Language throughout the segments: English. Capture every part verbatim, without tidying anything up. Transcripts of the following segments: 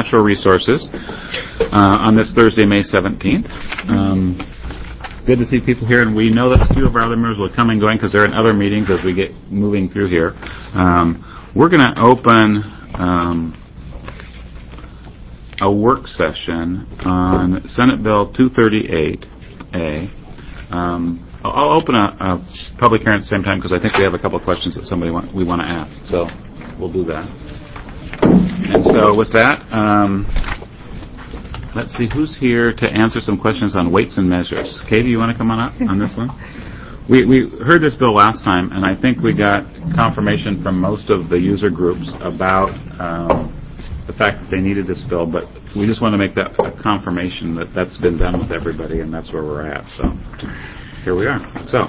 Natural Resources uh, on this Thursday, May seventeenth. Um, good to see people here, and we know that a few of our other members will come and going because they're in other meetings as we get moving through here. Um, we're going to open um, a work session on Senate Bill two thirty-eight A. Um, I'll open a, a public hearing at the same time because I think we have a couple of questions that somebody want, we want to ask. So we'll do that. And so with that, um, let's see who's here to answer some questions on weights and measures. Katie, you want to come on up on this one? We we heard this bill last time, and I think we got confirmation from most of the user groups about um, the fact that they needed this bill, but we just want to make that a confirmation that that's been done with everybody, and that's where we're at. So here we are. So,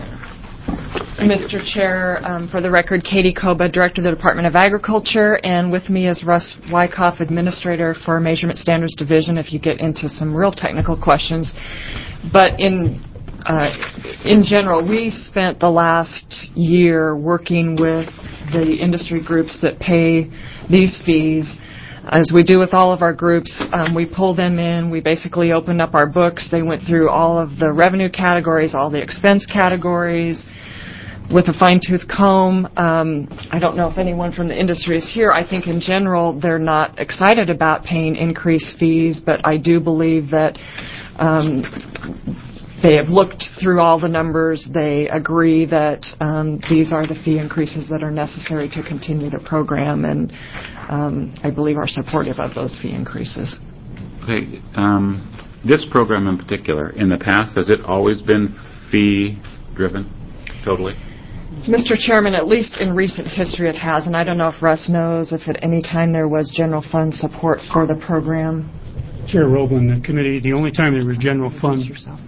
Mister Chair, um, for the record, Katie Koba, Director of the Department of Agriculture, and with me is Russ Wyckoff, Administrator for Measurement Standards Division, if you get into some real technical questions. But in uh, in general, we spent the last year working with the industry groups that pay these fees. As we do with all of our groups, um, we pull them in. We basically opened up our books. They went through all of the revenue categories, all the expense categories, with a fine-tooth comb. Um, I don't know if anyone from the industry is here. I think in general they're not excited about paying increased fees, but I do believe that um, they have looked through all the numbers. They agree that um, these are the fee increases that are necessary to continue the program, and um, I believe are supportive of those fee increases. Okay. Um, this program in particular, in the past, has it always been fee-driven, totally? Mister Chairman, at least in recent history it has, and I don't know if Russ knows if at any time there was general fund support for the program. Chair Roblin, the committee, the only time there was general fund,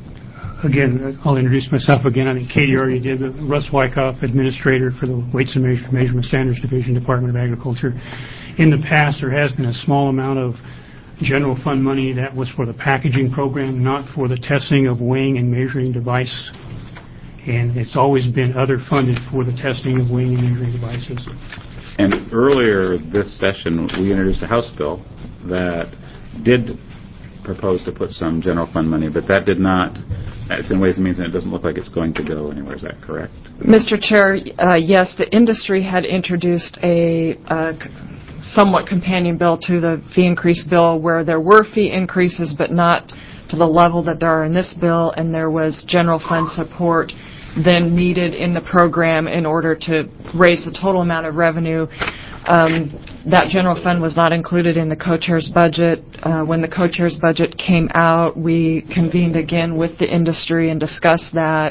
again, I'll introduce myself again. I think Katie already did. Russ Wyckoff, Administrator for the Weights and Measure- Measurement Standards Division, Department of Agriculture. In the past, there has been a small amount of general fund money that was for the packaging program, not for the testing of weighing and measuring device. And it's always been other funded for the testing of weighing and measuring devices. And earlier this session, we introduced a House bill that did propose to put some general fund money, but that did not, it's in Ways and Means, and it doesn't look like it's going to go anywhere. Is that correct? Mister Chair, uh, yes, the industry had introduced a uh, somewhat companion bill to the fee increase bill where there were fee increases, but not to the level that there are in this bill, and there was general fund support then needed in the program in order to raise the total amount of revenue. Um, that general fund was not included in the co-chair's budget. Uh, when the co-chair's budget came out, we convened again with the industry and discussed that.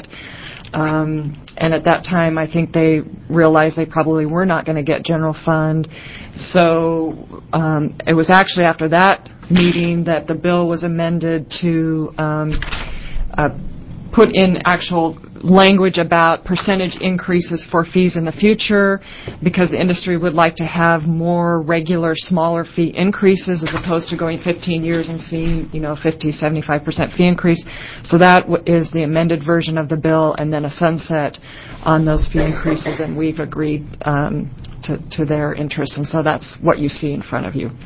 Um, and at that time, I think they realized they probably were not going to get general fund. So um, it was actually after that meeting that the bill was amended to um, uh, put in actual language about percentage increases for fees in the future, because the industry would like to have more regular, smaller fee increases as opposed to going fifteen years and seeing, you know, fifty, seventy-five percent fee increase. So that w- is the amended version of the bill, and then a sunset on those fee increases, and we've agreed um, to, to their interests. And so that's what you see in front of you.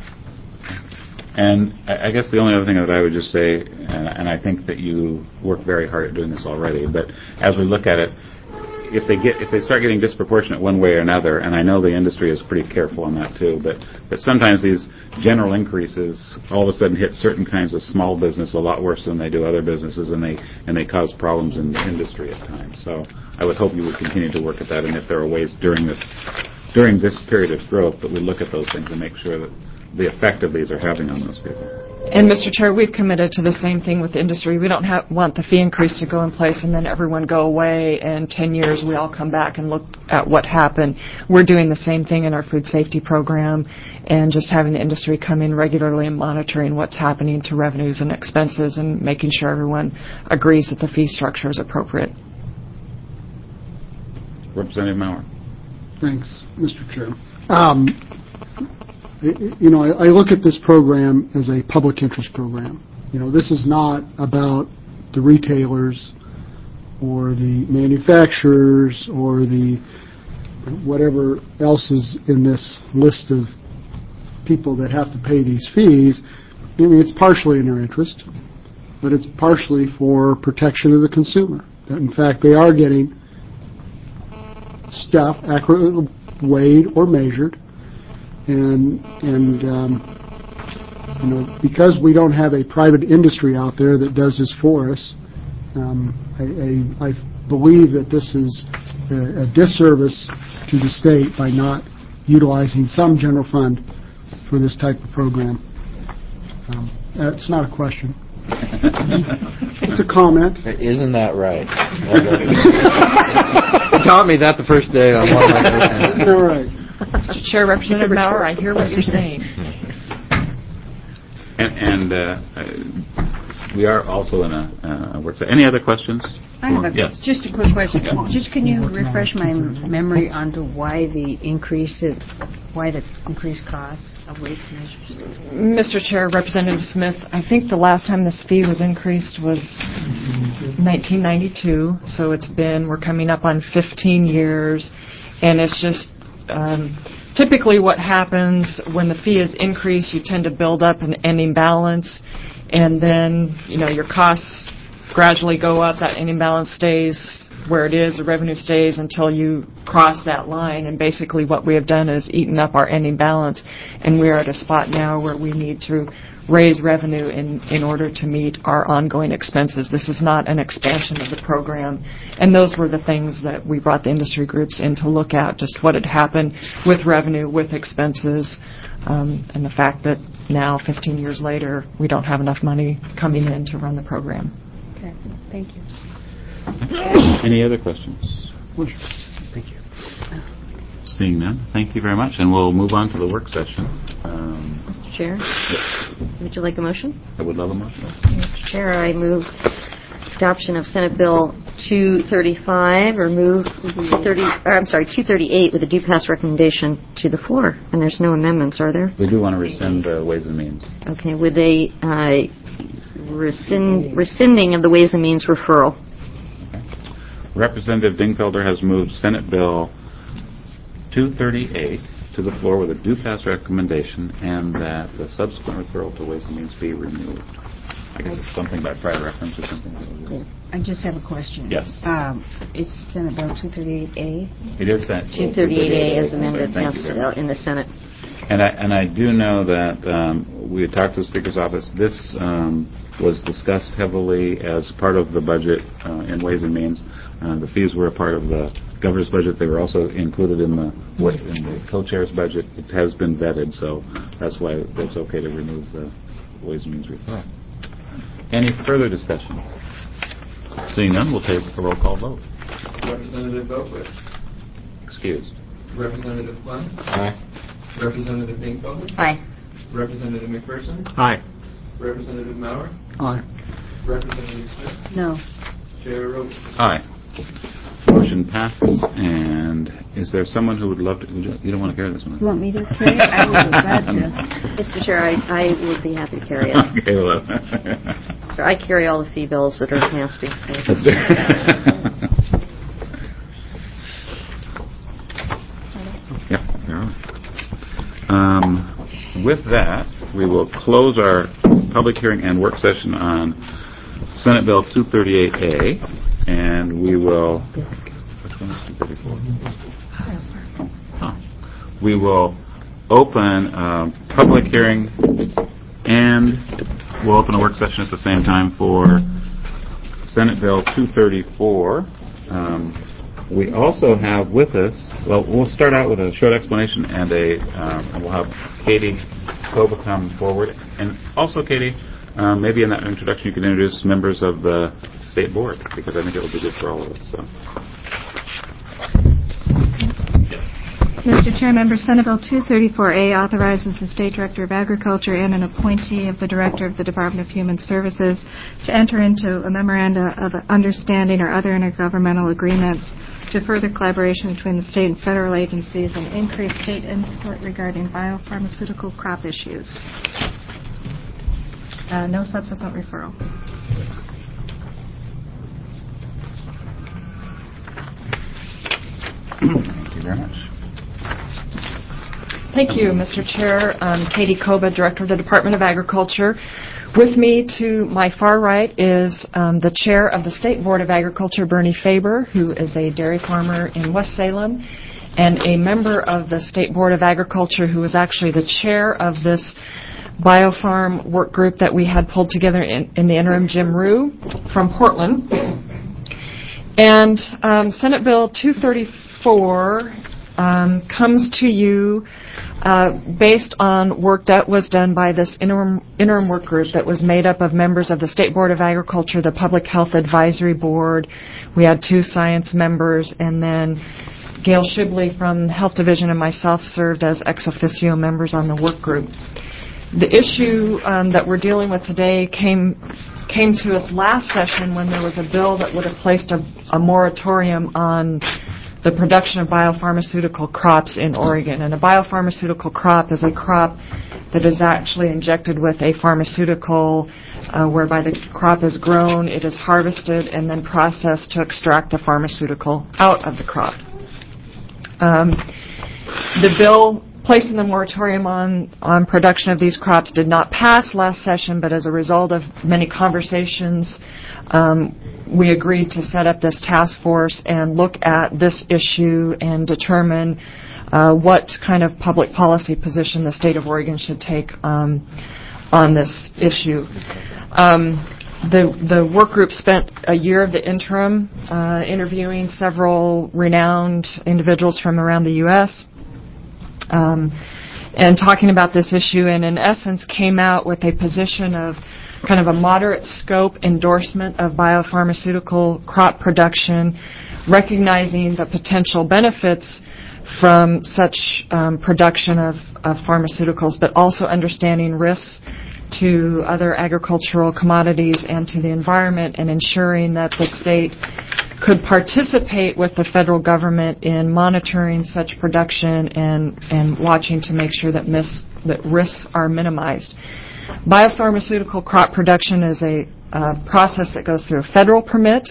And I guess the only other thing that I would just say, and, and I think that you work very hard at doing this already, but as we look at it, if they get if they start getting disproportionate one way or another, and I know the industry is pretty careful on that too, but but sometimes these general increases all of a sudden hit certain kinds of small business a lot worse than they do other businesses, and they and they cause problems in the industry at times. So I would hope you would continue to work at that, and if there are ways during this during this period of growth that we look at those things and make sure that the effect of these are having on those people. And, Mister Chair, we've committed to the same thing with the industry. We don't have, want the fee increase to go in place and then everyone go away, and ten years we all come back and look at what happened. We're doing the same thing in our food safety program, and just having the industry come in regularly and monitoring what's happening to revenues and expenses and making sure everyone agrees that the fee structure is appropriate. Representative Maurer. Thanks, Mister Chair. Um, You know, I, I look at this program as a public interest program. You know, this is not about the retailers or the manufacturers or the whatever else is in this list of people that have to pay these fees, I mean, it's partially in their interest, but it's partially for protection of the consumer. That in fact, they are getting stuff accurately weighed or measured, and and um, you know, because we don't have a private industry out there that does this for us, um, I, I, I believe that this is a, a disservice to the state by not utilizing some general fund for this type of program. Um, it's not a question. It's a comment. Isn't that right? You taught me that the first day on one of my You're right. Mister Chair, Representative Maurer, I hear what you're saying. And, and uh, uh, we are also in a uh, work session. Any other questions? I have a, yes. just a quick question. Just can you refresh my memory onto why the increase, it, why the increased cost of weights measures? Mister Chair, Representative Smith, I think the last time this fee was increased was nineteen ninety-two, so it's been, we're coming up on fifteen years, and it's just um, typically what happens when the fee is increased, you tend to build up an ending balance, and then, you know, your costs gradually go up, that ending balance stays where it is, the revenue stays until you cross that line, and basically what we have done is eaten up our ending balance, and we are at a spot now where we need to raise revenue in, in order to meet our ongoing expenses. This is not an expansion of the program, and those were the things that we brought the industry groups in to look at, just what had happened with revenue, with expenses, um, and the fact that now, fifteen years later, we don't have enough money coming in to run the program. Okay, thank you. Any other questions? Thank you. Seeing none, thank you very much, and we'll move on to the work session. Um, Mister Chair, would you like a motion? I would love a motion. Mister Chair, I move adoption of Senate Bill two thirty-five, or move two thirty, or I'm sorry, two thirty-eight with a due pass recommendation to the floor. And there's no amendments, are there? We do want to rescind the Ways and Means. Okay, with a uh, rescind, rescinding of the Ways and Means referral. Representative Dingfelder has moved Senate Bill two thirty-eight to the floor with a due pass recommendation, and that the subsequent referral to Ways and Means be removed. I guess it's something by prior reference or something. Yeah. I just have a question. Yes. Um, it's Senate Bill two thirty-eight A. It is that two thirty-eight A as amended, Thank yes, you very much. uh, in the Senate. And I and I do know that um, we had talked to the Speaker's office. This um, was discussed heavily as part of the budget uh, in Ways and Means. Uh, the fees were a part of the governor's budget. They were also included in the in the co-chair's budget. It has been vetted, so that's why it's okay to remove the Ways and Means referral. Any further discussion? Seeing none, we'll take a roll call vote. Representative Boatwright. Excused. Representative Glenn. Aye. Representative Dingfelder. Aye. Representative McPherson. Aye. Representative Maurer. Aye. Representative Smith. No. Chair Roach. Aye. Motion passes. And is there someone who would love to? Would you, you don't want to carry this one? You want me to carry it? I would be glad to. Mister Chair, I, I would be happy to carry it. Okay, well, I carry all the fee bills that are nasty. So. that's it. Yeah, there are. Um, with that, we will close our public hearing and work session on Senate Bill two thirty-eight A, and we will. Which one is two thirty-four? Huh. We will open a public hearing, and we'll open a work session at the same time for Senate Bill two thirty-four. Um, we also have with us, well, we'll start out with a short explanation, and a, um, and we'll have Katie Kova come forward. And also, Katie, um, maybe in that introduction you can introduce members of the State Board, because I think it will be good for all of us. So. Mister Chair, Member Senate Bill two thirty-four A authorizes the State Director of Agriculture and an appointee of the Director of the Department of Human Services to enter into a memoranda of understanding or other intergovernmental agreements to further collaboration between the state and federal agencies and increase state input regarding biopharmaceutical crop issues. Uh, no subsequent referral. Thank you very much. Thank you, Mister Chair. I'm Katie Koba, Director of the Department of Agriculture. With me to my far right is um, the Chair of the State Board of Agriculture, Bernie Faber, who is a dairy farmer in West Salem, and a member of the State Board of Agriculture who was actually the chair of this biofarm work group that we had pulled together in, in the interim, Jim Rue from Portland. And um, Senate Bill two thirty-four um, comes to you uh, based on work that was done by this interim, interim work group that was made up of members of the State Board of Agriculture, the Public Health Advisory Board. We had two science members, and then Gail Shibley from the Health Division and myself served as ex officio members on the work group. The issue um, that we're dealing with today came came to us last session when there was a bill that would have placed a, a moratorium on the production of biopharmaceutical crops in Oregon. And a biopharmaceutical crop is a crop that is actually injected with a pharmaceutical uh, whereby the crop is grown, it is harvested, and then processed to extract the pharmaceutical out of the crop. Um, the bill placing the moratorium on, on production of these crops did not pass last session, but as a result of many conversations, um, we agreed to set up this task force and look at this issue and determine uh, what kind of public policy position the state of Oregon should take um, on this issue. Um, the, the work group spent a year of the interim uh, interviewing several renowned individuals from around the U S Um, and talking about this issue, and in essence came out with a position of kind of a moderate scope endorsement of biopharmaceutical crop production, recognizing the potential benefits from such um, production of, of pharmaceuticals, but also understanding risks to other agricultural commodities and to the environment, and ensuring that the state could participate with the federal government in monitoring such production and, and watching to make sure that, mis, that risks are minimized. Biopharmaceutical crop production is a uh, process that goes through a federal permit.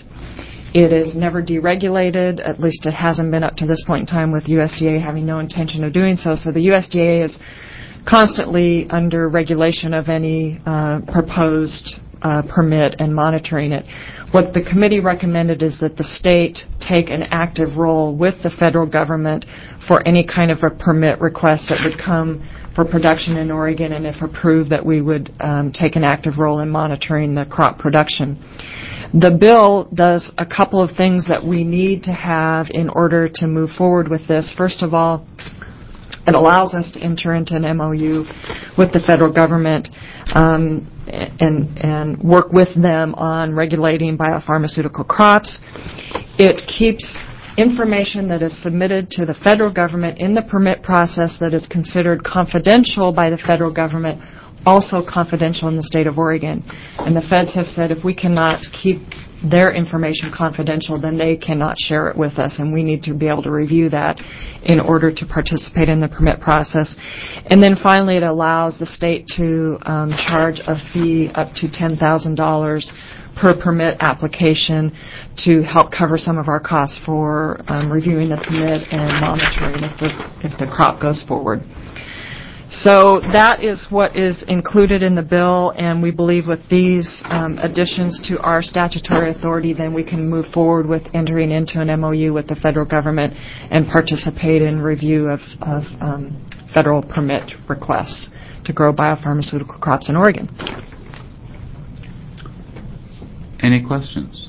It is never deregulated, at least it hasn't been up to this point in time, with U S D A having no intention of doing so. So the U S D A is constantly under regulation of any uh, proposed uh, permit and monitoring it. What the committee recommended is that the state take an active role with the federal government for any kind of a permit request that would come for production in Oregon, and if approved, that we would um, take an active role in monitoring the crop production. The bill does a couple of things that we need to have in order to move forward with this. First of all, it allows us to enter into an M O U with the federal government um, and, and work with them on regulating biopharmaceutical crops. It keeps information that is submitted to the federal government in the permit process that is considered confidential by the federal government also confidential in the state of Oregon. And the feds have said if we cannot keep their information confidential, then they cannot share it with us, and we need to be able to review that in order to participate in the permit process. And then finally, it allows the state to um, charge a fee up to ten thousand dollars per permit application to help cover some of our costs for um, reviewing the permit and monitoring if the, if the crop goes forward. So that is what is included in the bill, and we believe with these um, additions to our statutory authority, then we can move forward with entering into an M O U with the federal government and participate in review of, of um, federal permit requests to grow biopharmaceutical crops in Oregon. Any questions?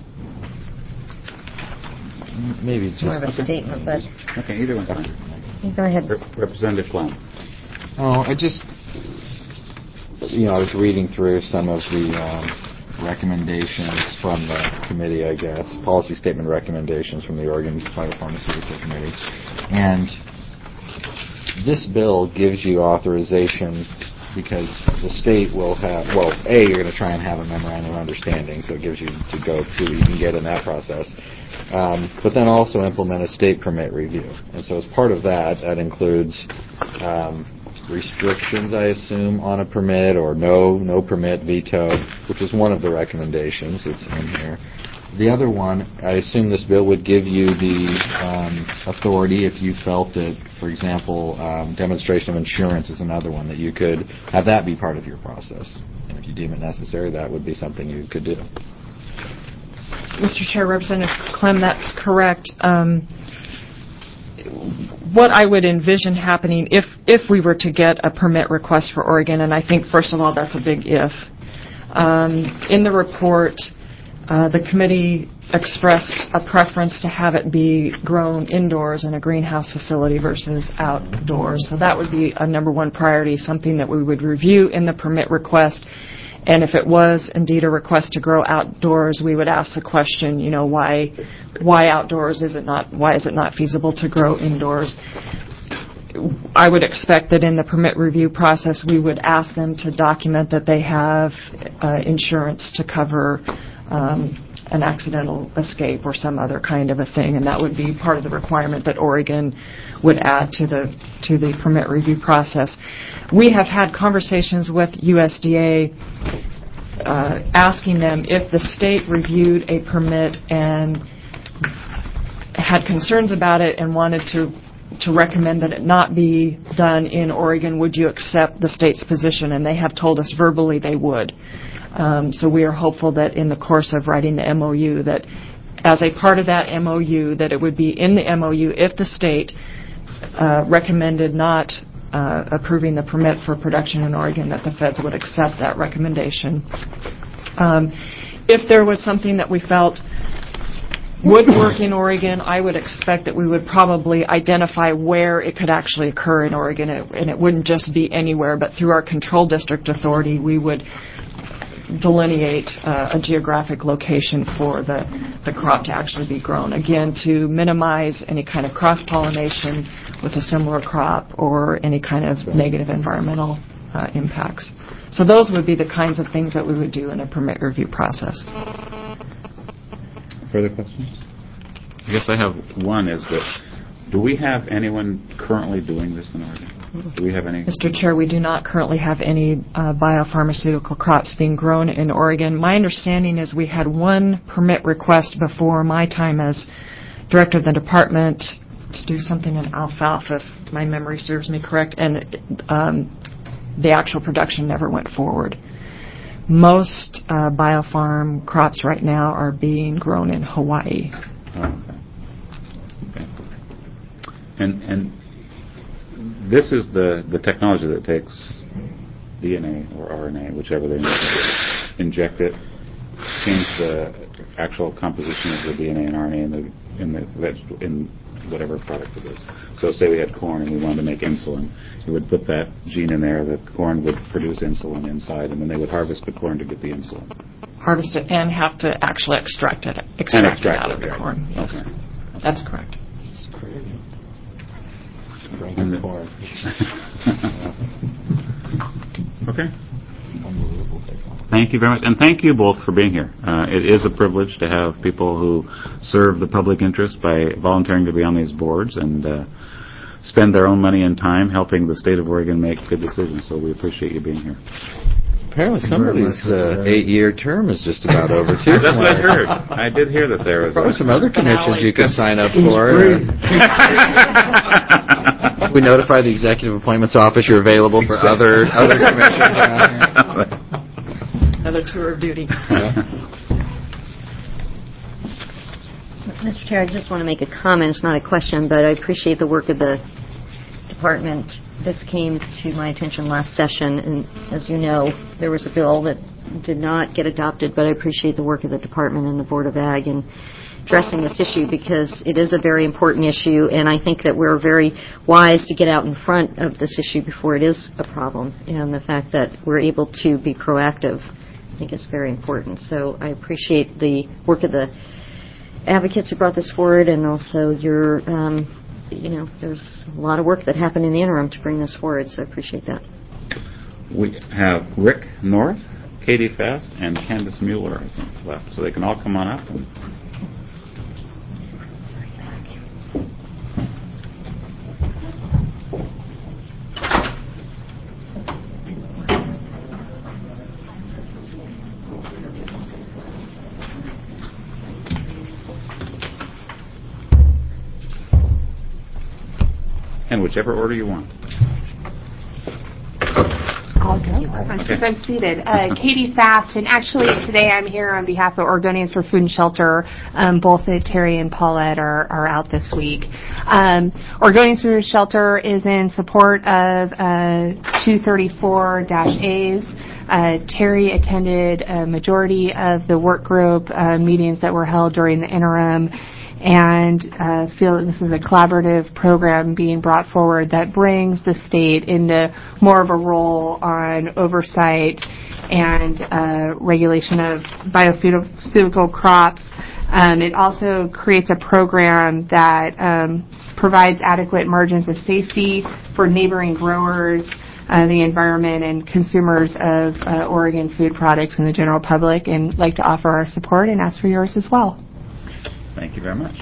Maybe It's more of just, a statement, but Okay, either one. you go ahead. Rep- Representative Glenn. oh, I just, you know, I was reading through some of the um, recommendations from the committee, I guess, policy statement recommendations from the Oregon Biopharmaceutical Committee. And this bill gives you authorization because the state will have, well, A, you're going to try and have a memorandum of understanding, so it gives you to go through, you can get in that process. Um, but then also implement a state permit review. And so as part of that, that includes um, restrictions, I assume, on a permit or no no permit veto, which is one of the recommendations that's in here. the other one, I assume this bill would give you the um, authority if you felt that, for example, um, demonstration of insurance is another one, that you could have that be part of your process. And if you deem it necessary, that would be something you could do. Mister Chair, Representative Clem, that's correct. Um, what I would envision happening if, if we were to get a permit request for Oregon, and I think, first of all, that's a big if. Um, in the report, uh, the committee expressed a preference to have it be grown indoors in a greenhouse facility versus outdoors. So that would be a number one priority, something that we would review in the permit request. And if it was indeed a request to grow outdoors, we would ask the question, you know, why why outdoors? Is it not, why is it not feasible to grow indoors? I would expect that in the permit review process, we would ask them to document that they have uh, insurance to cover um, an accidental escape or some other kind of a thing, and that would be part of the requirement that Oregon would add to the to the permit review process. We have had conversations with U S D A uh, asking them if the state reviewed a permit and had concerns about it and wanted to to recommend that it not be done in Oregon, would you accept the state's position? And they have told us verbally they would. Um, so we are hopeful that in the course of writing the M O U, that as a part of that M O U, that it would be in the M O U if the state uh, recommended not uh, approving the permit for production in Oregon, that the feds would accept that recommendation. Um, if there was something that we felt would work in Oregon, I would expect that we would probably identify where it could actually occur in Oregon, and it wouldn't just be anywhere, but through our control district authority, we would delineate uh, a geographic location for the, the crop to actually be grown. Again, to minimize any kind of cross-pollination with a similar crop or any kind of negative environmental uh, impacts. So those would be the kinds of things that we would do in a permit review process. Further questions? I guess I have one, is that do we have anyone currently doing this in Oregon? Do we have any? Mister Chair, we do not currently have any uh, biopharmaceutical crops being grown in Oregon. My understanding is we had one permit request before my time as director of the department to do something in alfalfa, if my memory serves me correct, and um, the actual production never went forward. Most uh, biofarm crops right now are being grown in Hawaii. Oh, okay. Okay. And and this is the, the technology that takes D N A or R N A, whichever they inject it, change the actual composition of the D N A and R N A in the in the vegetable, in whatever product it is. So say we had corn and we wanted to make insulin, you would put that gene in there, the corn would produce insulin inside, and then they would harvest the corn to get the insulin. Harvest it and have to actually extract it, extract, extract it out it, of the right. corn. Yes, Okay. That's correct. Drinking corn. Okay. Thank you very much, and thank you both for being here. Uh, it is a privilege to have people who serve the public interest by volunteering to be on these boards and uh, spend their own money and time helping the state of Oregon make good decisions, so we appreciate you being here. Apparently somebody's uh, eight-year term is just about over, too. That's what I heard. I did hear that there was Probably a... some other commissions you could sign up for. We notify the Executive Appointments Office you're available for other other commissions around here. Another tour of duty. Mister Chair, I just want to make a comment. It's not a question, but I appreciate the work of the department. This came to my attention last session, and as you know, there was a bill that did not get adopted, but I appreciate the work of the department and the Board of Ag in addressing this issue, because it is a very important issue, and I think that we're very wise to get out in front of this issue before it is a problem, and the fact that we're able to be proactive, I think is very important. So I appreciate the work of the advocates who brought this forward, and also your, um, you know, there's a lot of work that happened in the interim to bring this forward, so I appreciate that. We have Rick North, Katie Fast, and Candace Mueller, I think, left, so they can all come on up. And whichever order you want. I'll go since I'm seated. Uh, Katie Saft, and actually today I'm here on behalf of Oregonians for Food and Shelter. Um, both uh, Terry and Paulette are, are out this week. Um, Oregonians for Food and Shelter is in support of uh, two thirty-four A's. Uh, Terry attended a majority of the work group uh, meetings that were held during the interim, and uh, feel that this is a collaborative program being brought forward that brings the state into more of a role on oversight and uh, regulation of biopharmaceutical crops. Um, it also creates a program that um, provides adequate margins of safety for neighboring growers, uh, the environment, and consumers of uh, Oregon food products and the general public, and like to offer our support and ask for yours as well. Thank you very much.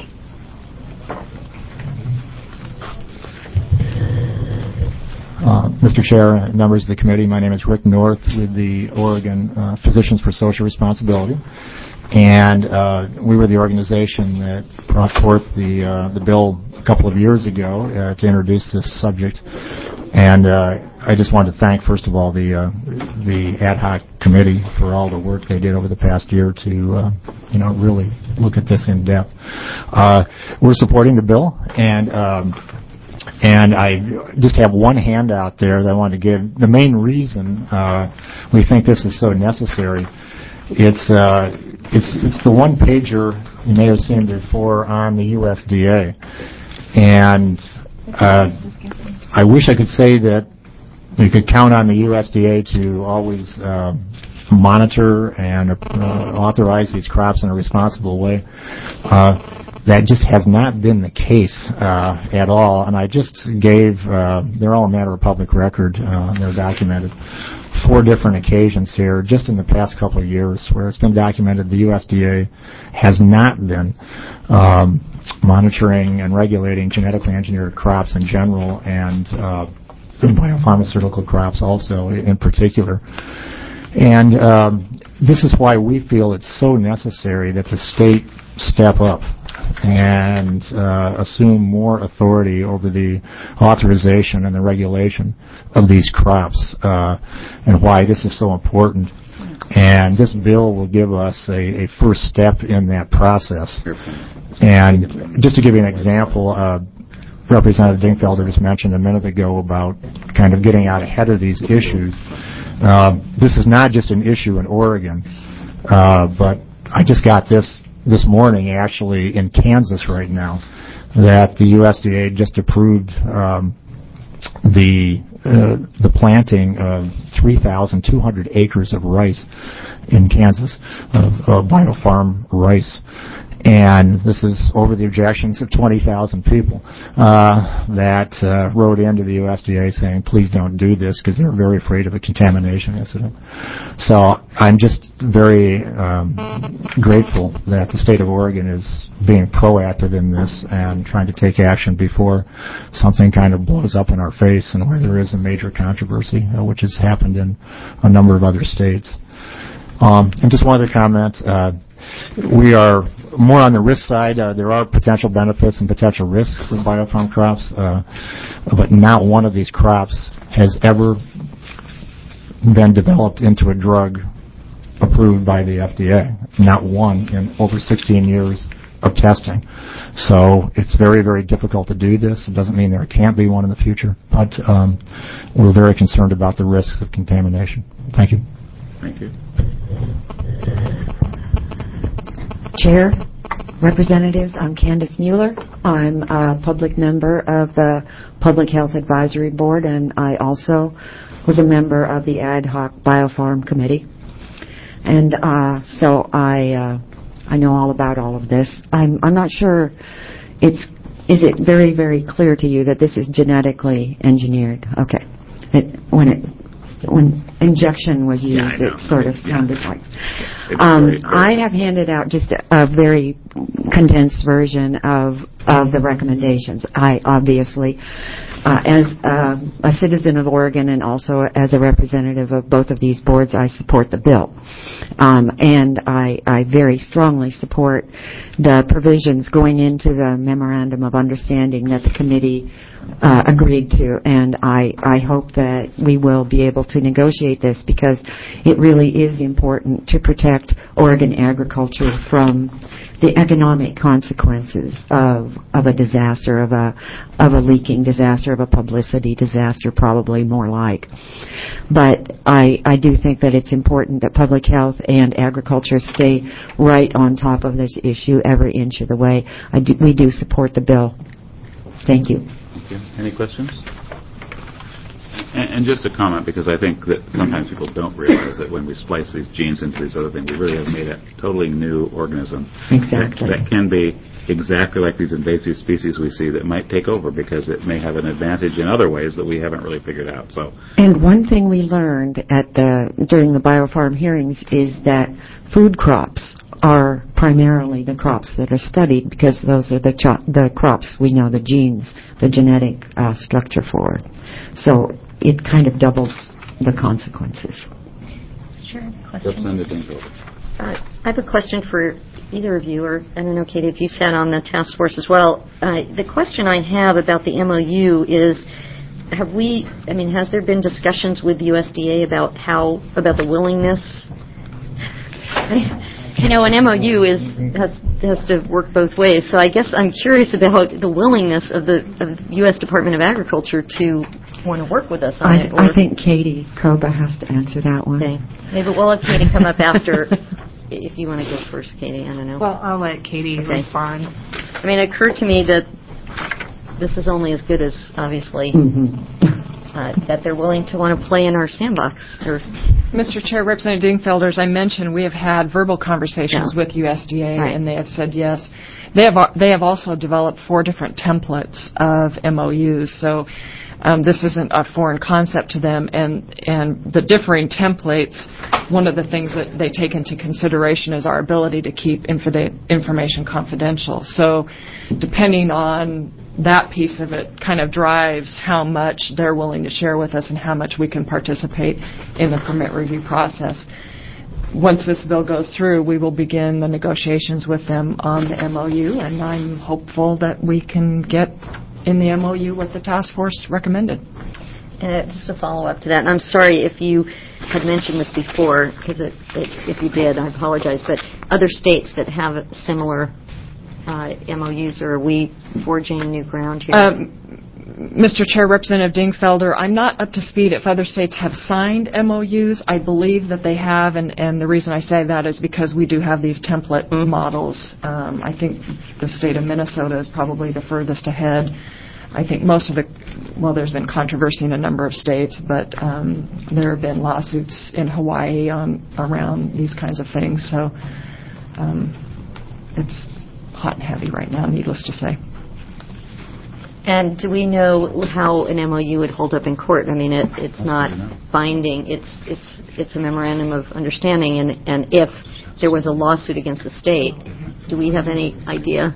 Uh, Mister Chair, members of the committee, my name is Rick North with the Oregon uh, Physicians for Social Responsibility, and uh, we were the organization that brought forth the uh, the bill a couple of years ago uh, to introduce this subject. And uh, I just wanted to thank, first of all, the uh, the ad hoc committee for all the work they did over the past year to, uh, you know, really look at this in depth. Uh, we're supporting the bill, and um, and I just have one handout there that I want to give. The main reason uh, we think this is so necessary, it's uh, it's it's the one pager you may have seen before on the U S D A, and uh, I wish I could say that we could count on the U S D A to always uh, monitor and uh, authorize these crops in a responsible way. Uh, that just has not been the case uh, at all. And I just gave, uh, they're all a matter of public record, uh, they're documented, four different occasions here just in the past couple of years where it's been documented the U S D A has not been um, monitoring and regulating genetically engineered crops in general, and uh, biopharmaceutical crops also in particular. And um, this is why we feel it's so necessary that the state step up and uh, assume more authority over the authorization and the regulation of these crops, uh, and why this is so important. And this bill will give us a, a first step in that process. And just to give you an example, uh, Representative Dingfelder just mentioned a minute ago about kind of getting out ahead of these issues. Uh, this is not just an issue in Oregon, uh, but I just got this this morning, actually, in Kansas right now, that the U S D A just approved um, the uh, the planting of three thousand two hundred acres of rice in Kansas, of uh, biofarm rice. And this is over the objections of twenty thousand people uh, that uh, wrote into the U S D A saying, please don't do this, because they're very afraid of a contamination incident. So I'm just very um, grateful that the state of Oregon is being proactive in this and trying to take action before something kind of blows up in our face and where there is a major controversy, uh, which has happened in a number of other states. Um, and just one other comment. Uh, We are more on the risk side. Uh, there are potential benefits and potential risks of biofarm crops, uh, but not one of these crops has ever been developed into a drug approved by the F D A. Not one in over sixteen years of testing. So it's very, very difficult to do this. It doesn't mean there can't be one in the future, but um, we're very concerned about the risks of contamination. Thank you. Thank you. Chair, Representatives, I'm Candace Mueller. I'm a public member of the Public Health Advisory Board, and I also was a member of the Ad Hoc Biofarm Committee. And uh, so I uh, I know all about all of this. I'm I'm not sure it's is it very, very clear to you that this is genetically engineered? Okay. It, when it when injection was used, yeah, it sort of yeah. sounded like. Um, I have handed out just a, a very condensed version of of the recommendations. I obviously uh, as um, a citizen of Oregon and also as a representative of both of these boards, I support the bill. Um, and I, I very strongly support the provisions going into the Memorandum of Understanding that the committee uh, agreed to. And I, I hope that we will be able to negotiate this because it really is important to protect Oregon agriculture from the economic consequences of of a disaster, of a of a leaking disaster, of a publicity disaster, probably more like. But I I do think that it's important that public health and agriculture stay right on top of this issue every inch of the way. I do, we do support the bill. Thank you. Thank you. Any questions? And, and just a comment, because I think that sometimes people don't realize that when we splice these genes into these other things, we really have made a totally new organism. Exactly. That, that can be exactly like these invasive species we see that might take over because it may have an advantage in other ways that we haven't really figured out. So. And one thing we learned at the during the BioFarm hearings is that food crops are primarily the crops that are studied because those are the cho- the crops we know the genes, the genetic uh, structure for. So it kind of doubles the consequences. Sure. Question. Representative Dingfelder. Uh, I have a question for either of you, or I don't know, Katie, if you sat on the task force as well. Uh, the question I have about the M O U is, have we, I mean, has there been discussions with U S D A about how, about the willingness? You know, an M O U is has has to work both ways. So I guess I'm curious about the willingness of the of U S Department of Agriculture to want to work with us on I, it. Or, I think Katie Koba has to answer that one. Okay. Maybe we'll have Katie come up after. If you want to go first, Katie, I don't know. Well, I'll let Katie Okay. respond. I mean, it occurred to me that this is only as good as, obviously, Mm-hmm. uh, that they're willing to want to play in our sandbox. Or Mister Chair, Representative Dingfelder, as I mentioned, we have had verbal conversations Yeah. with U S D A, Right. and they have said yes. They have they have also developed four different templates of M O Us, so um, this isn't a foreign concept to them. And and the differing templates, one of the things that they take into consideration is our ability to keep infida- information confidential. So depending on that piece of it kind of drives how much they're willing to share with us and how much we can participate in the permit review process. Once this bill goes through, we will begin the negotiations with them on the M O U, and I'm hopeful that we can get in the M O U what the task force recommended. uh, just a follow-up to that, and I'm sorry if you had mentioned this before, because it, it, if you did, I apologize, but other states that have similar uh, M O Us, or are we forging new ground here? Um, Mister Chair, Representative Dingfelder, I'm not up to speed if other states have signed M O Us. I believe that they have, and, and the reason I say that is because we do have these template Mm-hmm. models. Um, I think the state of Minnesota is probably the furthest ahead. I think most of the, well, there's been controversy in a number of states, but um, there have been lawsuits in Hawaii on around these kinds of things. So um, it's hot and heavy right now, needless to say. And do we know how an M O U would hold up in court? I mean, it, it's not binding. It's it's it's a memorandum of understanding, and and if there was a lawsuit against the state, do we have any idea?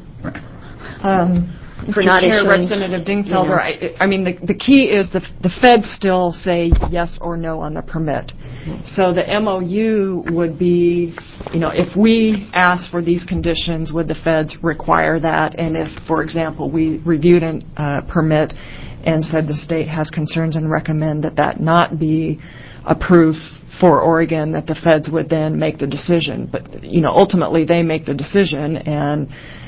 Um, For Mister not Chair, issuing, Representative Dingfelder, you know. I, I mean, the, the key is the, the feds still say yes or no on the permit. So the M O U would be, you know, if we ask for these conditions, would the feds require that? And if, for example, we reviewed a uh, permit and said the state has concerns and recommend that that not be approved for Oregon, that the feds would then make the decision. But, you know, ultimately they make the decision, and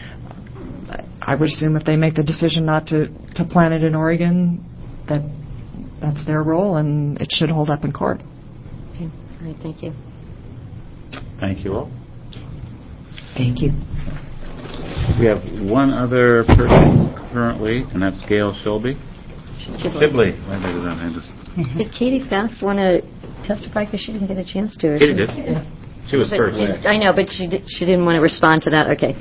I would assume if they make the decision not to, to plant it in Oregon, that that's their role, and it should hold up in court. Okay. All right. Thank you. Thank you all. Thank you. We have one other person currently, and that's Gail Shilby. Shibley. Shibley. Why did I just... Did Katie Fast want to testify because she didn't get a chance to? Katie did. Yeah. She was But first. she- I know, but she did, she didn't want to respond to that. Okay.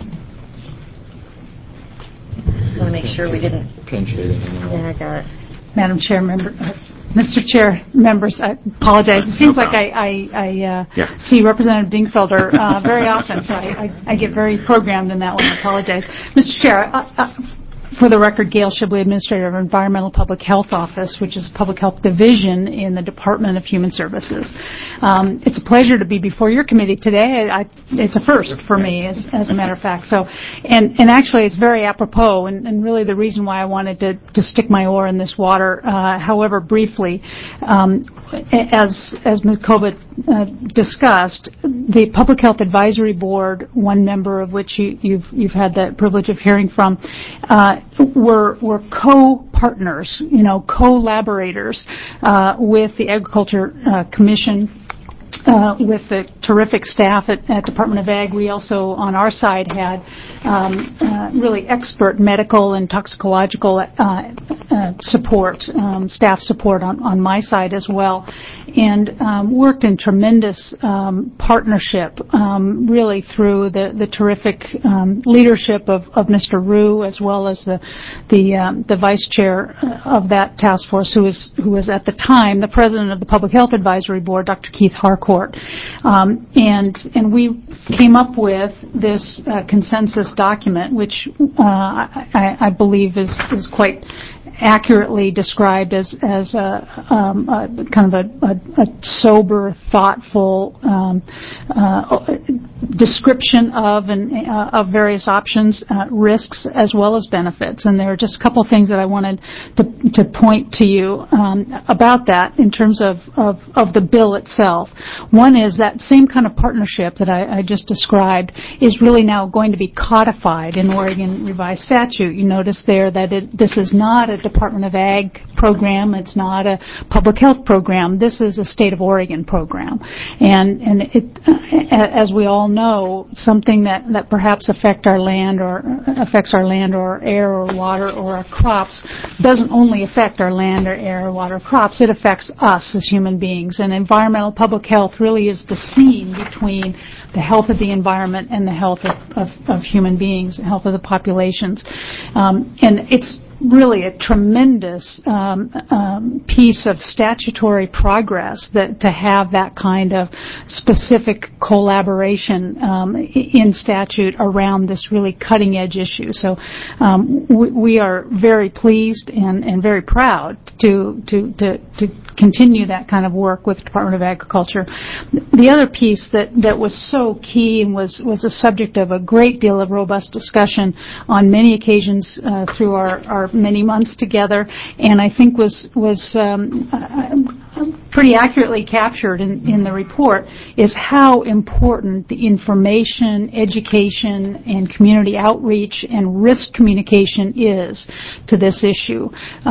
Just want to make sure we didn't. Pinch hitting. Yeah, I got it. Madam Chair, member, uh, Mister Chair, members, I apologize. It seems No like I, I, I uh, Yeah. see Representative Dingfelder uh, very often, so I, I, I get very programmed in that one. I apologize. Mister Chair, uh, uh, For the record, Gail Shibley, Administrator of Environmental Public Health Office, which is Public Health Division in the Department of Human Services. Um, it's a pleasure to be before your committee today. I, it's a first for me, as, as a matter of fact. So, and, and actually, it's very apropos, and, and really the reason why I wanted to, to stick my oar in this water. Uh, however, briefly, um, as as Miz Kovit uh, discussed, the Public Health Advisory Board, one member of which you, you've you've had the privilege of hearing from. Uh, We're, we're co-partners, you know, collaborators uh, with the Agriculture uh, Commission, uh, with the terrific staff at, at Department of Ag. We also, on our side, had um, uh, really expert medical and toxicological uh, uh, support, um, staff support on, on my side as well, and um, worked in tremendous um, partnership, um, really through the, the terrific um, leadership of, of Mister Rue, as well as the the, um, the vice chair of that task force, who was who was at the time the president of the Public Health Advisory Board, Doctor Keith Harcourt, um, and and we came up with this uh, consensus document, which uh, I, I believe is is quite accurately described as as a, um, a kind of a, a, a sober, thoughtful um, uh, description of and uh, of various options, uh, risks as well as benefits. And there are just a couple things that I wanted to to point to you um, about that in terms of, of of the bill itself. One is that same kind of partnership that I, I just described is really now going to be codified in Oregon Revised Statute. You notice there that it, this is not a Department of Ag program. It's not a public health program. This is a state of Oregon program. And, and it, as we all know, something that, that perhaps affect our land or affects our land or air or water or our crops doesn't only affect our land or air or water or crops. It affects us as human beings. And environmental public health really is the seam between the health of the environment and the health of, of, of human beings, the health of the populations. Um, and it's really a tremendous um, um, piece of statutory progress that to have that kind of specific collaboration um, in statute around this really cutting edge issue. So um, we, we are very pleased and, and very proud to to to, to continue that kind of work with the Department of Agriculture. The other piece that, that was so key and was, was a subject of a great deal of robust discussion on many occasions uh, through our, our many months together, and I think was was um, uh, pretty accurately captured in, in the report, is how important the information, education, and community outreach and risk communication is to this issue.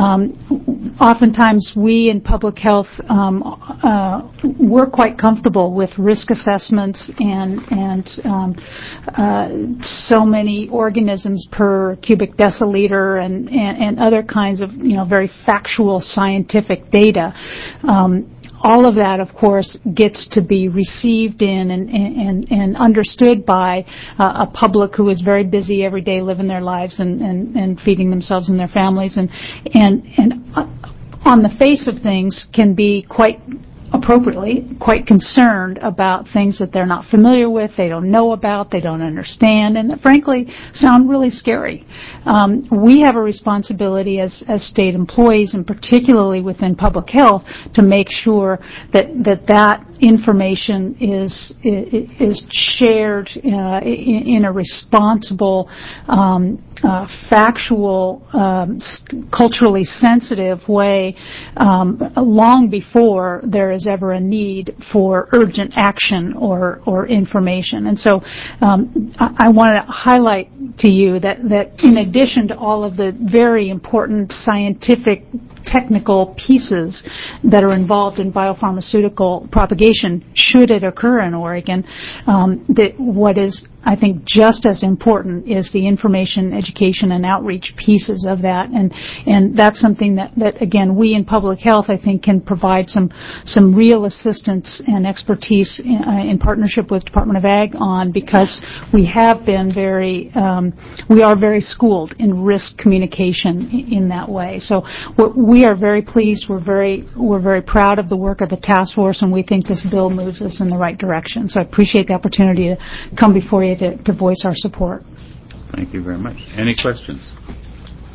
Um, oftentimes we in public health um, uh, we're quite comfortable with risk assessments and and um, uh, so many organisms per cubic deciliter and, and, and other kinds of, you know, very factual scientific data. Um, all of that, of course, gets to be received in and, and, and understood by uh, a public who is very busy every day living their lives and, and, and feeding themselves and their families, and and and on the face of things can be quite appropriately quite concerned about things that they're not familiar with, they don't know about, they don't understand, and that frankly sound really scary. Um, we have a responsibility as, as state employees, and particularly within public health, to make sure that that, that information is is shared uh, in, in a responsible, um, uh, factual, um, culturally sensitive way um, long before there is ever a need for urgent action or, or information. And so um, I, I want to highlight to you that, that in addition to all of the very important scientific technical pieces that are involved in biopharmaceutical propagation, should it occur in Oregon, um, that what is, I think, just as important is the information, education, and outreach pieces of that, and and that's something that, that again, we in public health, I think, can provide some some real assistance and expertise in, uh, in partnership with Department of Ag on, because we have been very, um, we are very schooled in risk communication in, in that way. So we are very pleased. We're very we're very proud of the work of the task force, and we think this bill moves us in the right direction. So I appreciate the opportunity to come before you to, to voice our support. Thank you very much. Any questions?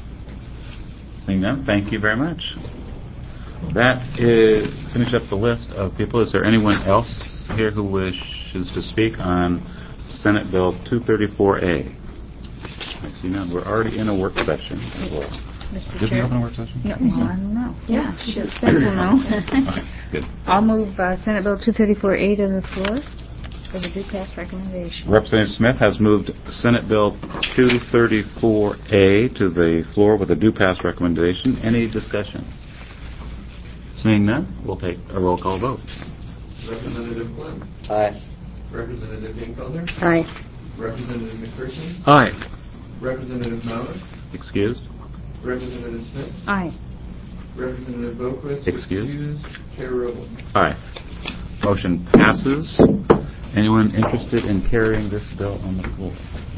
Seeing none, thank you very much. That is, finish up the list of people. Is there anyone else here who wishes to speak on Senate Bill two thirty-four A? I see none. We're already in a work session. Mister Did we Chair? open a work session? No, well, I don't know. Yeah, sure. People know. Okay, good. I'll move uh, Senate Bill two thirty-four A to the floor for the due pass recommendation. Representative Smith has moved Senate Bill two thirty-four A to the floor with a due pass recommendation. Any discussion? Seeing none, we'll take a roll call vote. Representative Flynn. Aye. Representative Binkfelder. Aye. Representative McPherson. Aye. Representative Maurer. Excused? Representative Smith. Aye. Representative Boquist. Excused. Chair Roble. Aye. Motion passes. Anyone interested in carrying this bill on the floor?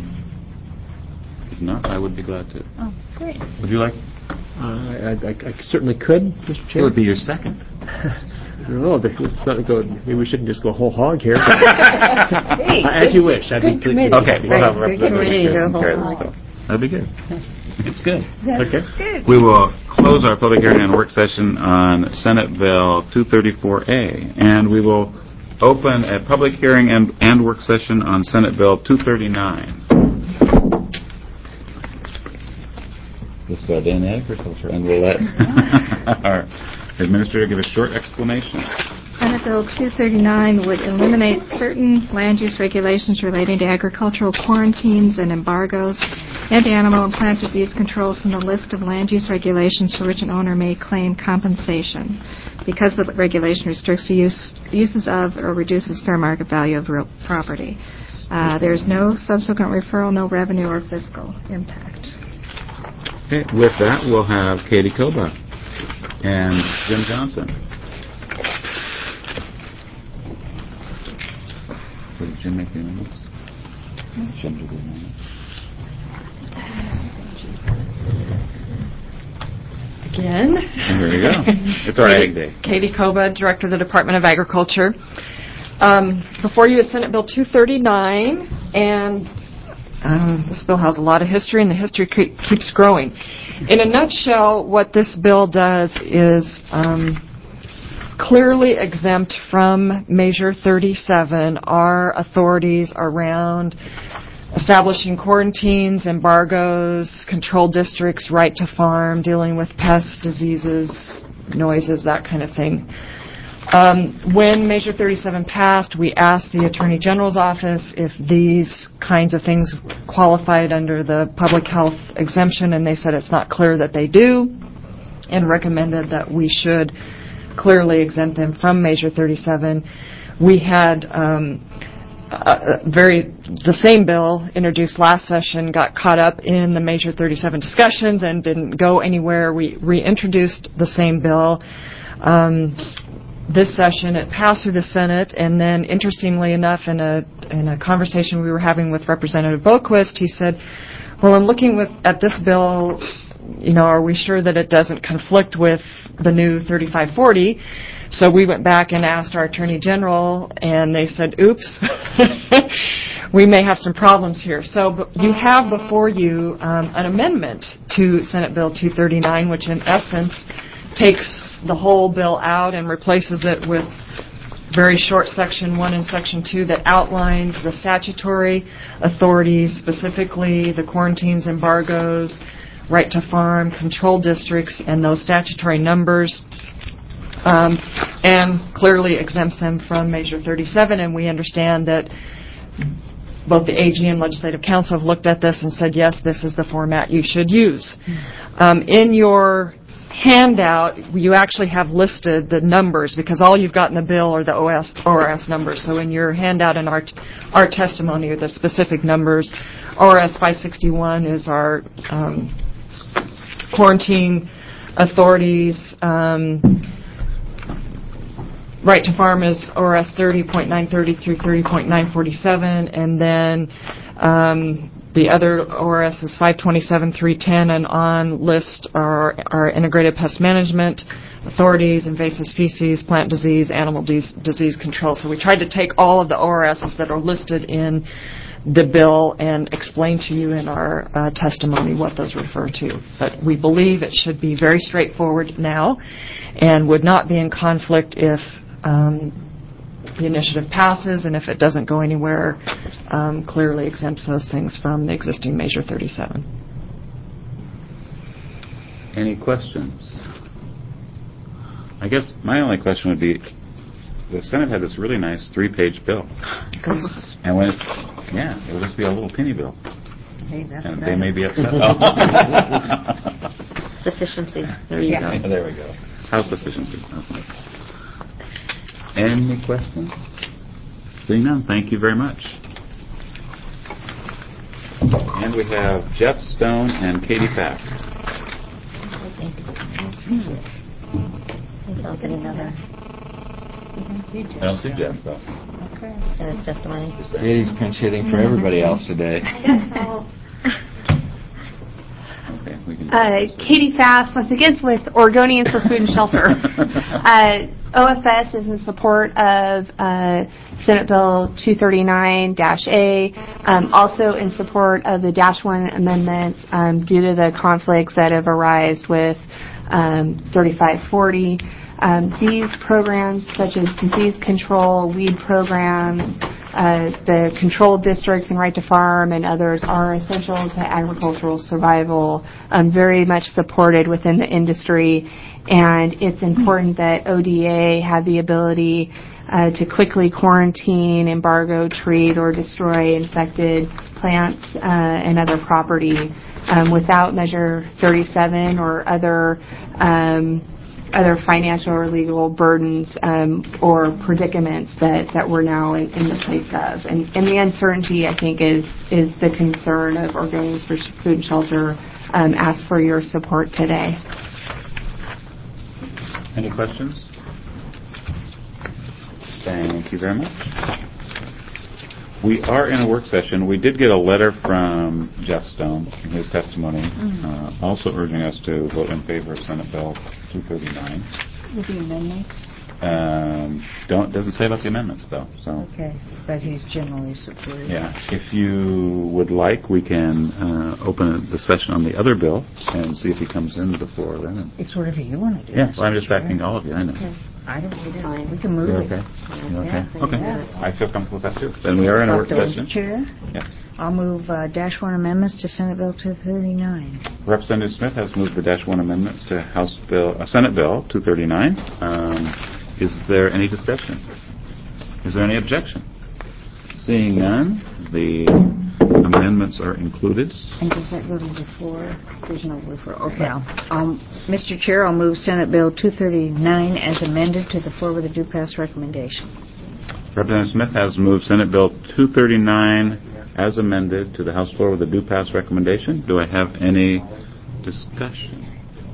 If not, I would be glad to. Oh, great. Would you like? Uh, I, I, I certainly could, Mister Chair. It would be your second. I don't know. Let's not go. Maybe we shouldn't just go whole hog here. Hey, As you wish. I'd good be committee. Okay, we'll have Good committee, Representative go carry home. this bill. That'd be good. It's good. Okay. Good. We will close our public hearing and work session on Senate Bill two thirty-four A, and we will open a public hearing and, and work session on Senate Bill two thirty-nine. This is our day in agriculture, and we'll let our administrator give a short explanation. Senate Bill two thirty-nine would eliminate certain land use regulations relating to agricultural quarantines and embargoes and animal and plant disease controls from the list of land use regulations for which an owner may claim compensation because the regulation restricts the use, uses of or reduces fair market value of real property. Uh, there's no subsequent referral, no revenue or fiscal impact. Okay, with that, we'll have Katie Koba and Jim Johnson. Did Jim make the amendments? Jim did the amendments. Again. Here we go. It's our Ag Day. Katie Koba, Director of the Department of Agriculture. Um, before you is Senate Bill two thirty-nine, and um, this bill has a lot of history, and the history cre- keeps growing. In a nutshell, what this bill does is um, clearly exempt from Measure thirty-seven our authorities around establishing quarantines, embargoes, controlled districts, right to farm, dealing with pests, diseases, noises, that kind of thing. Um, when Measure thirty-seven passed, we asked the Attorney General's office if these kinds of things qualified under the public health exemption, and they said it's not clear that they do, and recommended that we should clearly exempt them from Measure thirty-seven. We had um, a very the same bill introduced last session, got caught up in the Measure thirty-seven discussions and didn't go anywhere. We reintroduced the same bill. Um, this session, it passed through the Senate, and then, interestingly enough, in a in a conversation we were having with Representative Boquist, he said, well, in looking with, at this bill, you know, are we sure that it doesn't conflict with the new thirty-five forty? So we went back and asked our Attorney General, and they said, oops, we may have some problems here. So you have before you um, an amendment to Senate Bill two thirty-nine, which in essence takes the whole bill out and replaces it with very short Section one and Section two that outlines the statutory authorities, specifically the quarantines, embargoes, right to farm, controlled districts, and those statutory numbers, um, and clearly exempts them from Measure thirty-seven. And we understand that both the A G and Legislative Council have looked at this and said, yes, this is the format you should use. Um, in your handout, you actually have listed the numbers, because all you've got in the bill are the O S, O R S numbers. So in your handout and our, t- our testimony are the specific numbers. O R S five sixty-one is our um, quarantine authorities. Um, right to farm is O R S thirty point nine thirty through thirty point nine forty-seven, and then um, The other O R S is five twenty-seven three ten, and on list are our integrated pest management authorities, invasive species, plant disease, animal dis- disease control. So we tried to take all of the O R Ss that are listed in the bill and explain to you in our uh, testimony what those refer to. But we believe it should be very straightforward now and would not be in conflict if um, the initiative passes, and if it doesn't go anywhere, um, clearly exempts those things from the existing Measure thirty-seven. Any questions? I guess my only question would be, the Senate had this really nice three-page bill. And when it's, yeah, it would just be a little teeny bill. Hey, that's And better. they may be upset. Sufficiency. There you Yeah. go. There we go. House efficiency. Okay. Any questions? Seeing none, thank you very much. And we have Jeff Stone and Katie Fast. I think I'll get another I don't see Jeff, though. in his testimony. Katie's pinch hitting for everybody else today. Okay, we can. Uh, Katie Fast, once again, with Oregonians for Food and Shelter. uh, O F S is in support of uh, Senate Bill two thirty-nine A, um, also in support of the Dash one amendments um, due to the conflicts that have arisen with um, thirty-five forty. Um, these programs, such as disease control, weed programs, uh, the controlled districts and right to farm and others, are essential to agricultural survival, um, very much supported within the industry. And it's important that O D A have the ability uh, to quickly quarantine, embargo, treat, or destroy infected plants uh, and other property um, without Measure thirty-seven or other um, other financial or legal burdens um, or predicaments that, that we're now in, in the place of. And, and the uncertainty, I think, is is the concern of Oregonians for Food and Shelter. Um, ask for your support today. Any questions? Thank you very much. We are in a work session. We did get a letter from Jeff Stone in his testimony, mm-hmm. uh, also urging us to vote in favor of Senate Bill two thirty-nine. With the amendments? Um, don't doesn't say about the amendments though. So okay, but he's generally supportive. Yeah, if you would like, we can uh, open the session on the other bill and see if he comes into the floor then. And it's whatever you want to do. Yeah, well, I'm just backing all of you. I know. Okay. I don't need it. We can move You're it. okay. You're okay. Yeah, Okay. yeah. I feel comfortable with that too. Then we are in a work Doctor session. Chair, Yes. I'll move uh, Dash one amendments to Senate Bill two thirty-nine. Representative Smith has moved the Dash one amendments to House Bill, uh, Senate Bill two thirty-nine. Um, is there any discussion? Is there any objection? Seeing none, the amendments are included. And does that go to the floor? There's no floor. Okay. Um, Mister Chair, I'll move Senate Bill two thirty-nine as amended to the floor with a due pass recommendation. Representative Smith has moved Senate Bill two thirty-nine as amended to the House floor with a due pass recommendation. Do I have any discussion?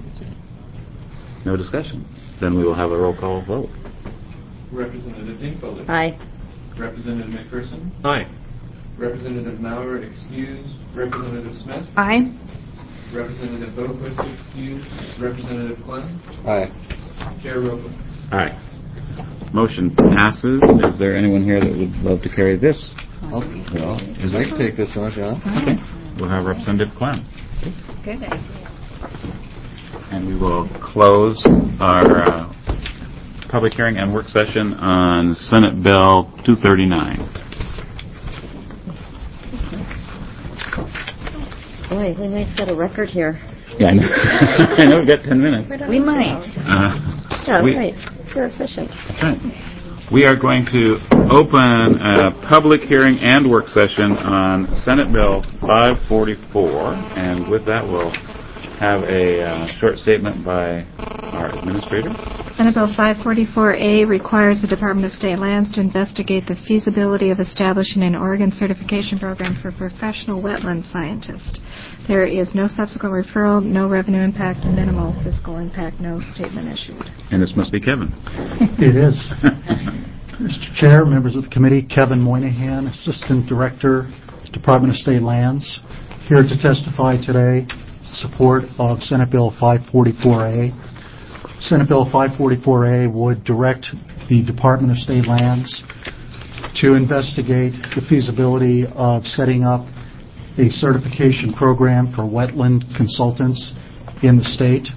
No discussion. Then we will have a roll call vote. Representative Dingfelder. Aye. Representative McPherson. Aye. Representative Maurer excused. Representative Smith. Aye. Representative Boquist excused. Representative Clem. Aye. Chair Roper. Aye. Motion passes. Is there anyone here that would love to carry this? I'll, well, Is I it? can take this one, John. Okay. We'll have Representative Clem. Good. And we will close our uh, public hearing and work session on Senate Bill two thirty-nine. Boy, we might set a record here. Yeah, I know. I know, we've got ten minutes. We might. Uh, Yeah, we, right. You're efficient. That's right. We are going to open a public hearing and work session on Senate Bill five forty-four, and with that we'll have a uh, short statement by our administrator. Senate Bill five forty-four A requires the Department of State Lands to investigate the feasibility of establishing an Oregon certification program for professional wetland scientists. There is no subsequent referral, no revenue impact, minimal fiscal impact, no statement issued. And this must be Kevin. It is. Mister Chair, members of the committee, Kevin Moynihan, Assistant Director, Department of State Lands, here to testify today in support of Senate Bill five forty-four A. Senate Bill five forty-four A would direct the Department of State Lands to investigate the feasibility of setting up a certification program for wetland consultants in the state.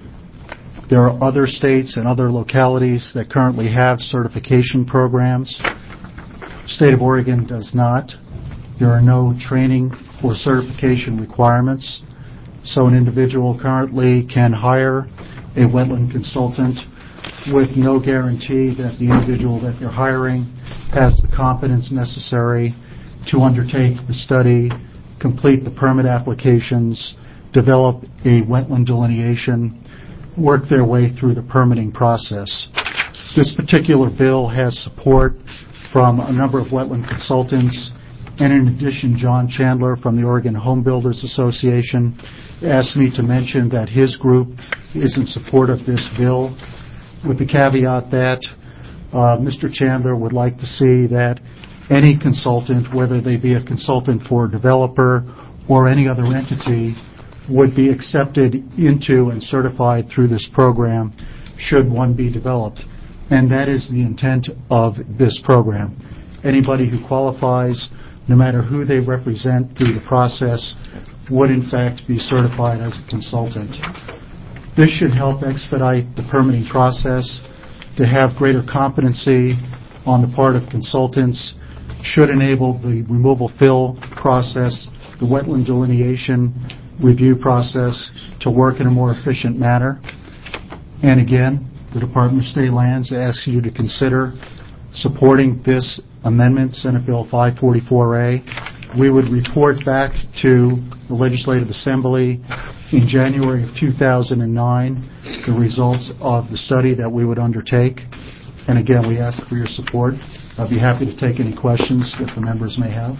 There are other states and other localities that currently have certification programs. The state of Oregon does not. There are no training or certification requirements, so an individual currently can hire a wetland consultant with no guarantee that the individual that they're hiring has the competence necessary to undertake the study, complete the permit applications, develop a wetland delineation, work their way through the permitting process. This particular bill has support from a number of wetland consultants, and in addition, John Chandler from the Oregon Home Builders Association asked me to mention that his group is in support of this bill, with the caveat that uh, Mister Chandler would like to see that any consultant, whether they be a consultant for a developer or any other entity, would be accepted into and certified through this program should one be developed. And that is the intent of this program. Anybody who qualifies, no matter who they represent through the process, would in fact be certified as a consultant. This should help expedite the permitting process, to have greater competency on the part of consultants, should enable the removal fill process, the wetland delineation review process to work in a more efficient manner. And again, the Department of State Lands asks you to consider supporting this amendment, Senate Bill five forty-four A. We would report back to the Legislative Assembly in January of two thousand nine the results of the study that we would undertake. And again, we ask for your support. I'd be happy to take any questions that the members may have.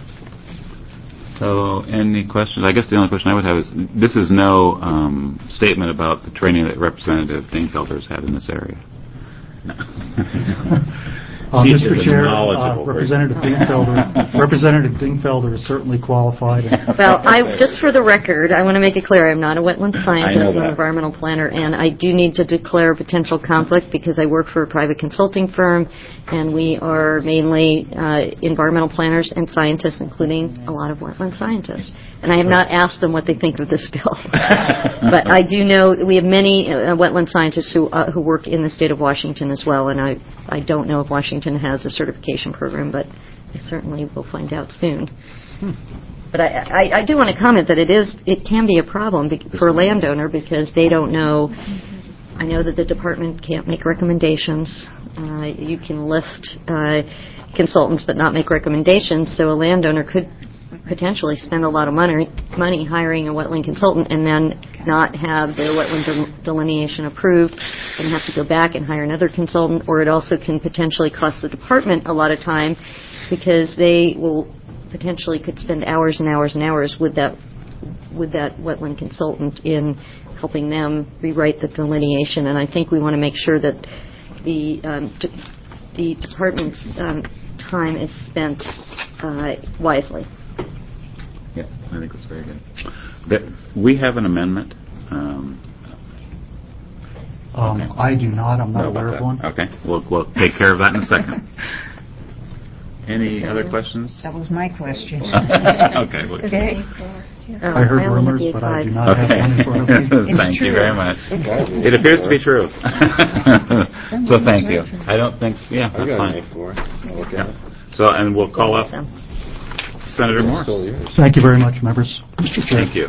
So, any questions? I guess the only question I would have is, this is no um, statement about the training that Representative Dingfelder's had in this area. No. Uh, Mister Chair, uh, Representative Dingfelder, Representative Dingfelder is certainly qualified. Well, I, just for the record, I want to make it clear, I'm not a wetland scientist, I'm an environmental planner, and I do need to declare a potential conflict because I work for a private consulting firm, and we are mainly uh, environmental planners and scientists, including a lot of wetland scientists. And I have not asked them what they think of this bill. But I do know we have many uh, wetland scientists who uh, who work in the state of Washington as well, and I, I don't know if Washington has a certification program, but I certainly will find out soon. Hmm. But I, I, I do want to comment that it is it can be a problem be- for a landowner because they don't know. I know that the department can't make recommendations. Uh, you can list uh, consultants but not make recommendations, so a landowner could potentially spend a lot of money money hiring a wetland consultant and then not have their wetland del- delineation approved and have to go back and hire another consultant, or it also can potentially cost the department a lot of time because they will potentially could spend hours and hours and hours with that with that wetland consultant in helping them rewrite the delineation. And I think we want to make sure that the um, d- the department's um, time is spent uh, wisely. Yeah, I think that's very good. That we have an amendment. Um, um, okay. I do not. I'm not aware of one. Okay, we'll we'll take care of that in a second. Any other questions? That was my question. Okay. Well, okay. Uh, I heard I rumors, but I do not okay. have one in front of me. Thank you very much. It appears to be true. So thank you. I don't think. Yeah, that's fine. Yeah. So, and we'll call up Senator Morse. Thank you very much, members. Mister Chair. Thank you.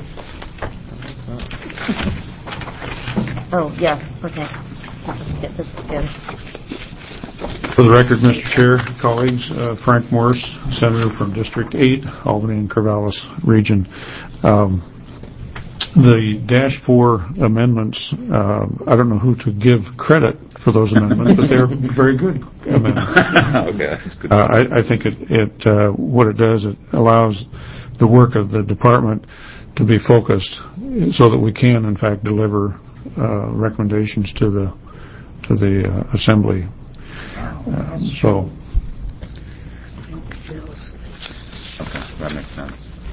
Oh, yeah, okay. This is good. This is good. For the record, Mister Chair, colleagues, uh, Frank Morse, Senator from District eight, Albany and Corvallis region. Um, the Dash four amendments, uh, I don't know who to give credit for those amendments, but they're very good amendments. Okay, that's good. Uh, I, I think it, it uh, what it does, it allows the work of the department to be focused so that we can, in fact, deliver uh, recommendations to the to the uh, assembly. Uh, so, okay, that makes sense.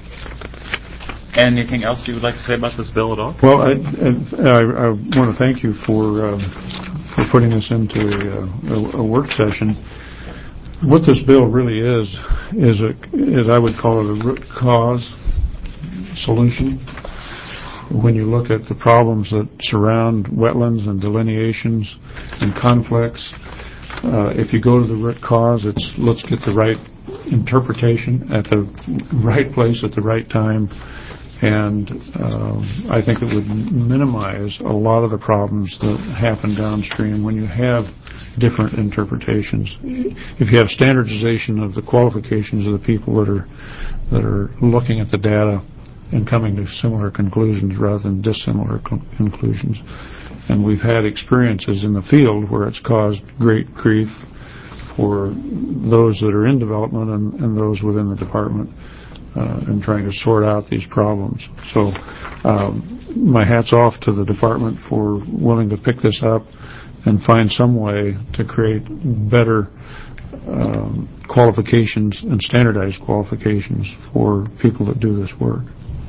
Anything else you would like to say about this bill at all? Well, I, I, I want to thank you for uh, for putting this into a, a, a work session. What this bill really is is a is I would call it a root cause solution. When you look at the problems that surround wetlands and delineations and conflicts, uh, if you go to the root cause, it's let's get the right interpretation at the right place at the right time. And uh, I think it would minimize a lot of the problems that happen downstream when you have different interpretations. If you have standardization of the qualifications of the people that are that are looking at the data and coming to similar conclusions rather than dissimilar con- conclusions. And we've had experiences in the field where it's caused great grief for those that are in development and, and those within the department. Uh, and trying to sort out these problems. So um, my hat's off to the department for willing to pick this up and find some way to create better um, qualifications and standardized qualifications for people that do this work.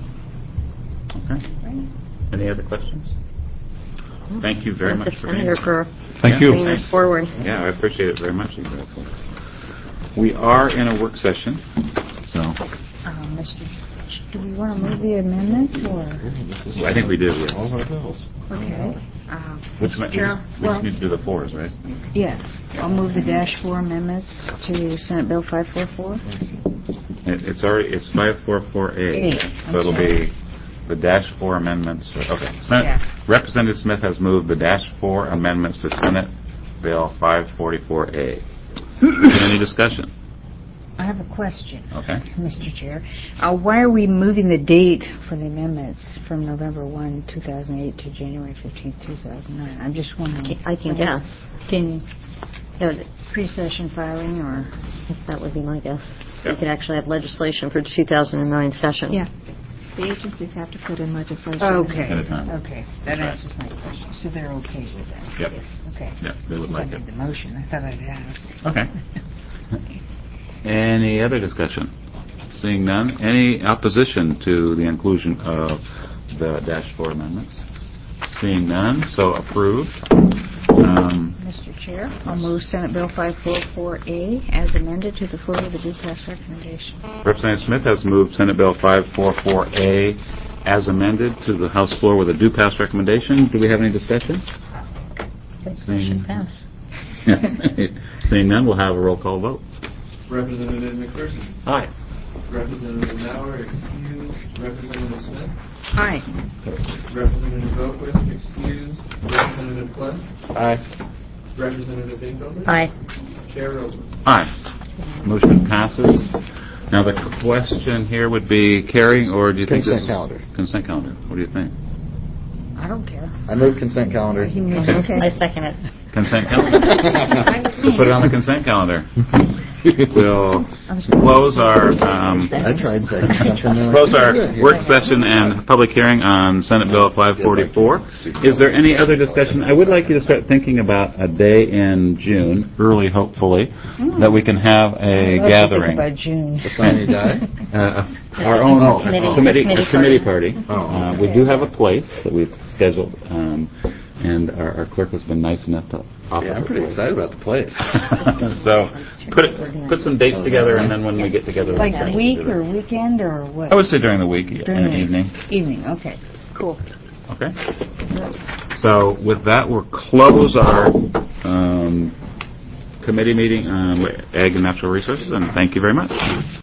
Okay. Any other questions? Thank you very Thank much the for being Senator here. for Thank you. bringing this forward. Yeah, I appreciate it very much. Exactly. We are in a work session, so Um, Mister Do we want to move the amendments, or? I think we do. Yes. All of our bills. Okay. Uh, Which Mister we just, Chair, we well, just need to do the fours, right? yeah, I'll move the dash four amendments to Senate Bill five forty-four. It, it's already it's five forty-four A, Eight, so it'll sorry. be the dash four amendments. Okay. Senate, Yeah. Representative Smith has moved the dash four amendments to Senate Bill five forty-four A. Any discussion? I have a question. Okay. Mister Chair. Uh, why are we moving the date for the amendments from November first, two thousand eight to January fifteenth, two thousand nine? I'm just wondering. I can guess. Can you, You know, pre-session filing, or? that would be my guess. Yep. We could actually have legislation for two thousand nine session. Yeah. The agencies have to put in legislation. Okay. At a time. Okay. That Right. answers my question. So they're okay with that? Yep. Okay. Yep, they would like I it. made the motion. I thought I'd ask. Okay. Any other discussion? Seeing none. Any opposition to the inclusion of the dash four amendments? Seeing none, so approved. Um, Mister Chair, I'll move Senate Bill five forty-four A as amended to the floor of the due pass recommendation. Representative Smith has moved Senate Bill five forty-four A as amended to the House floor with a due pass recommendation. Do we have any discussion? Seeing, Pass. seeing none, we'll have a roll call vote. Representative McPherson. Aye. Representative Maurer, excused. Representative Smith. Aye. Representative Boquist, excused. Representative Glenn. Aye. Representative Ingolder. Aye. Chair Roper. Aye. Motion passes. Now the question here would be carrying, or do you think this Consent calendar. Consent calendar. What do you think? I don't care. I move consent calendar. He moved, Okay. okay. I second it. Consent calendar. We'll put it on the consent calendar. We'll close our um, I tried saying something. close our work session and public hearing on Senate Bill five forty-four. Is there any other discussion? I would like you to start thinking about a day in June, early hopefully, that we can have a Let's gathering. think about June. The Sunny die? Uh, our own Oh. Committee- committee, committee a committee party. Oh, Uh, okay. we do have a place that we've scheduled, um, and our, our clerk has been nice enough to offer. Yeah, I'm the pretty place. excited about the place. So put it, put some dates together, and then when we get together, Like we'll week do it. or weekend or what? I would say during the week, in During the the week. evening. Evening, okay. Cool. Okay. So with that, we'll close our um, committee meeting on Ag and Natural Resources, and thank you very much.